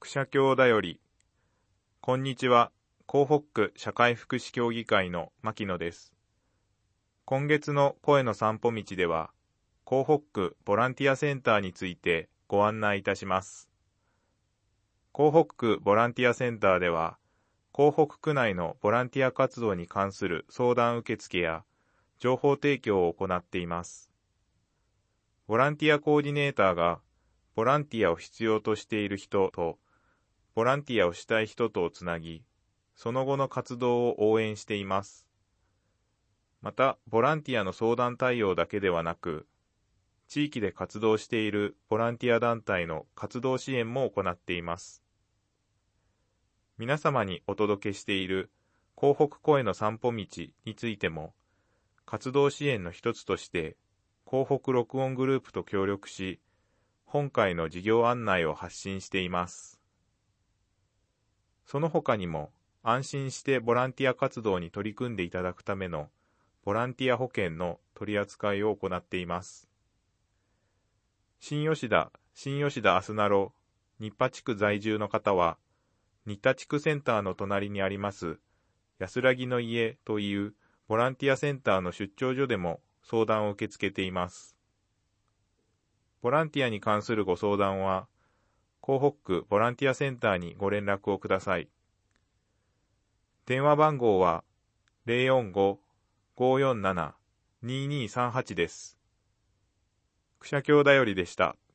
社協だより。こんにちは。江北区社会福祉協議会の牧野です。今月の声の散歩道では、江北区ボランティアセンターについてご案内いたします。江北区ボランティアセンターでは、江北区内のボランティア活動に関する相談受付や情報提供を行っています。ボランティアコーディネーターが、ボランティアを必要としている人と、ボランティアをしたい人とをつなぎ、その後の活動を応援しています。また、ボランティアの相談対応だけではなく、地域で活動しているボランティア団体の活動支援も行っています。皆様にお届けしている江北声の散歩道についても、活動支援の一つとして、江北録音グループと協力し、本回の事業案内を発信しています。その他にも、安心してボランティア活動に取り組んでいただくためのボランティア保険の取り扱いを行っています。新吉田あすなろ新羽地区在住の方は、新田地区センターの隣にあります安らぎの家というボランティアセンターの出張所でも相談を受け付けています。ボランティアに関するご相談は、江北区ボランティアセンターにご連絡をください。電話番号は 045-547-2238 です。くしゃきょうだよりでした。